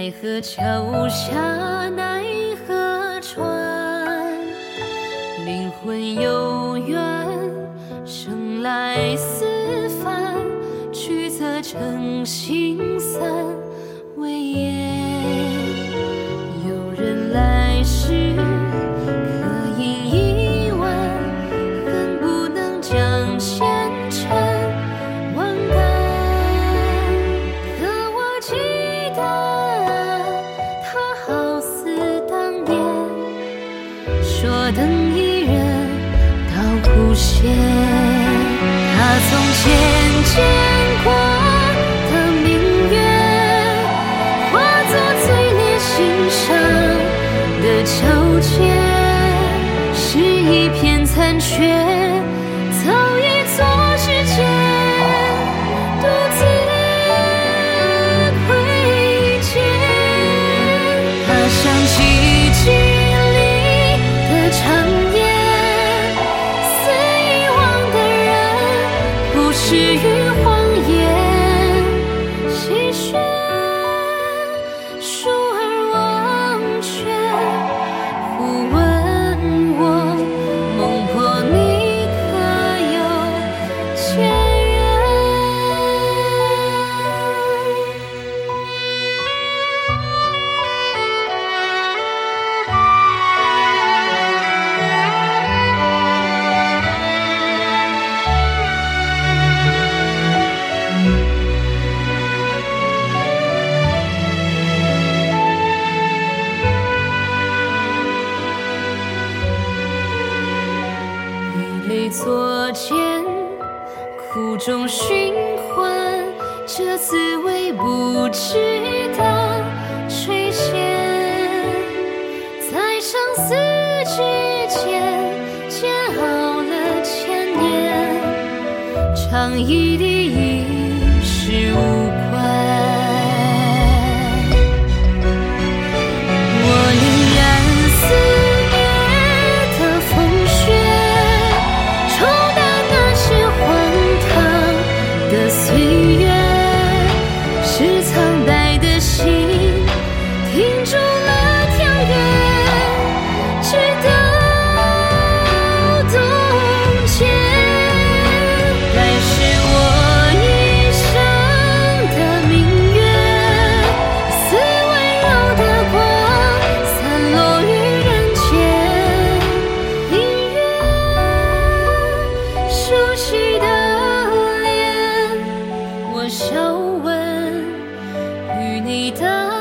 奈何桥下奈何船，灵魂有缘，生来似帆，去则成心散为言。有人来时可饮一碗，恨不能将前尘忘干。可我记得他好似当年说等一人到枯谢。他从前见过的明月，化作最烈心上的纠结，是一片残缺，早已作之间，独自窥见。他想起记忆里的长夜，似遗忘的人，不是于谎言。细雪疏而忘却，忽问我梦破你可有前缘。以泪作茧，苦中寻欢，这滋味不值得垂涎。在生死之间，煎熬了千年，长一地一世无关。我凛然肆虐的风雪，抽打那些荒唐的岁月，是苍白的心停住了跳跃，直到冻结。该是我一生的明月，似温柔的光散落于人间。隐约熟悉的脸，我笑问与你的